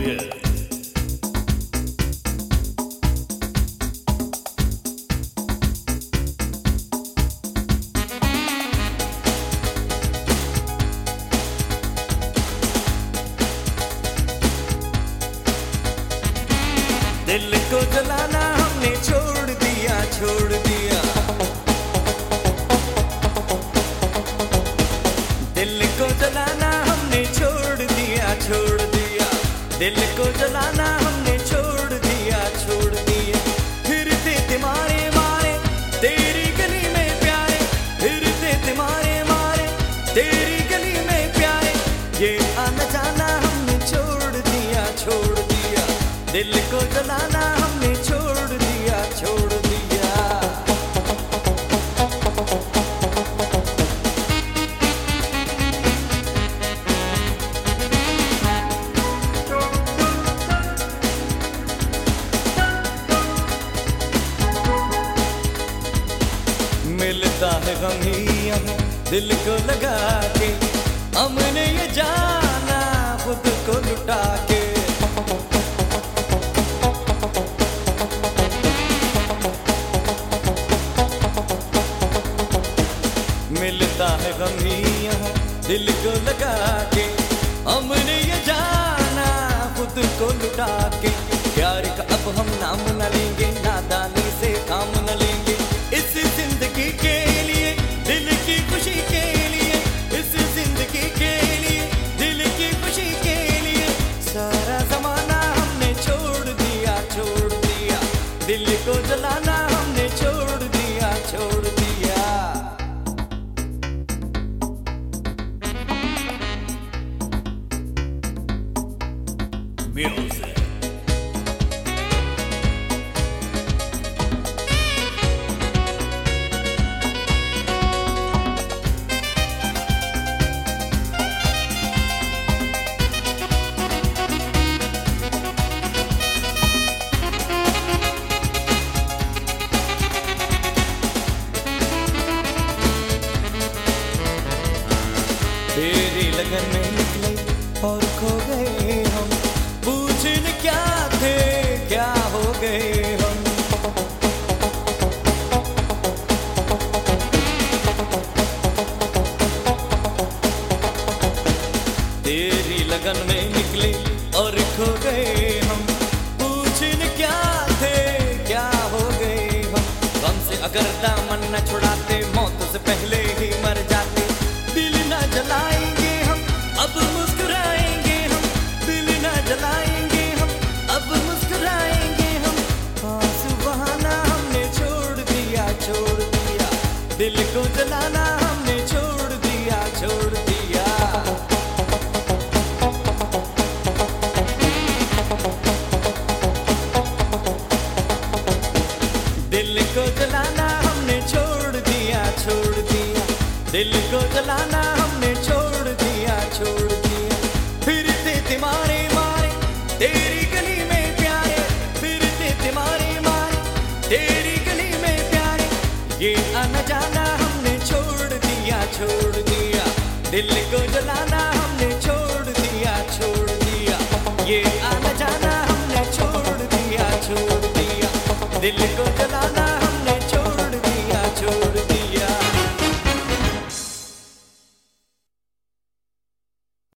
Yeah. दिल को जलाना हमने छोड़ दिया, छोड़ दिया। दिल को जलाना हमने छोड़ दिया, छोड़ दिया। दिल को जलाना हमने छोड़ दिया, छोड़ दिया। फिरते थे मारे मारे तेरी गली में प्यारे, फिरते थे मारे मारे तेरी गली में प्यारे। ये आना जाना हमने छोड़ दिया, छोड़ दिया। दिल को जलाना हमने छोड़ दिया, छोड़ दिया। मिलता है गम ही यहाँ दिल को लगा के, हमने ये जाना खुद को लुटा के। मिलता है गम ही यहाँ दिल को लगा के, हमने ये जाना खुद को लुटा के। प्यार का अब हम नाम न लेंगे, नादानी से काम न लेंगे। इस जिंदगी के लिए, दिल की खुशी के लिए, इस जिंदगी के लिए, दिल की खुशी के लिए। सारा जमाना हमने छोड़ दिया, छोड़ दिया। दिल को जलाना हमने छोड़ दिया, छोड़ दिया। Music. तेरी लगन में निकले और खो गए हम, पूछने क्या थे क्या हो गए हम। तेरी लगन में निकले और खो गए हम, पूछने क्या थे क्या हो गए हम। गम से अगर दामन न छुड़ाते, मौत से पहले ही मर जाते। दिल न जलाएंगे हम, अब मुस्कुराएंगे हम। दिल न जलाएंगे हम, अब मुस्कुराएंगे हम। आंसू बहाना हमने छोड़ दिया, छोड़ दिया। दिल को जलाना हमने छोड़ दिया, छोड़ दिया। दिल को जलाना हमने छोड़ दिया, छोड़ दिया। दिल को जलाना हमने छोड़ दिया, छोड़ दिया। फिरते थे मारे मारे तेरी गली में प्यारे, फिरते थे मारे मारे तेरी गली में प्यारे। ये आना जाना हमने छोड़ दिया, छोड़ दिया। दिल को जलाना हमने छोड़ दिया, छोड़ दिया। ये आना जाना हमने छोड़ दिया, छोड़ दिया। दिल को